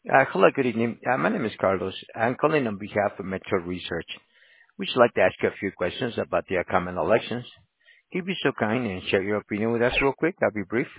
Hello, good evening. My name is Carlos. I'm calling on behalf of Metro Research. We'd like to ask you a few questions about the upcoming elections. Can you be so kind and share your opinion with us real quick? I'll be brief.